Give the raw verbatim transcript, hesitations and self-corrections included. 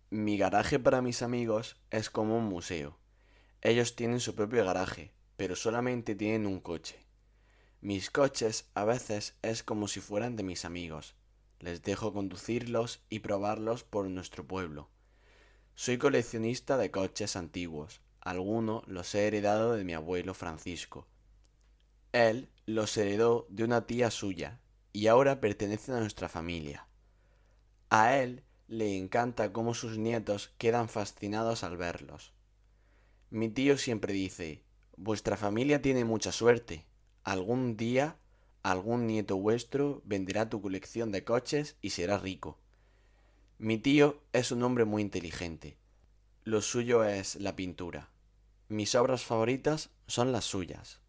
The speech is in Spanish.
Mi garaje para mis amigos es como un museo. Ellos tienen su propio garaje, pero solamente tienen un coche. Mis coches a veces es como si fueran de mis amigos. Les dejo conducirlos y probarlos por nuestro pueblo. Soy coleccionista de coches antiguos. Algunos los he heredado de mi abuelo Francisco. Él los heredó de una tía suya y ahora pertenecen a nuestra familia. A él le encanta cómo sus nietos quedan fascinados al verlos. Mi tío siempre dice, vuestra familia tiene mucha suerte. Algún día, algún nieto vuestro venderá tu colección de coches y será rico. Mi tío es un hombre muy inteligente. Lo suyo es la pintura. Mis obras favoritas son las suyas.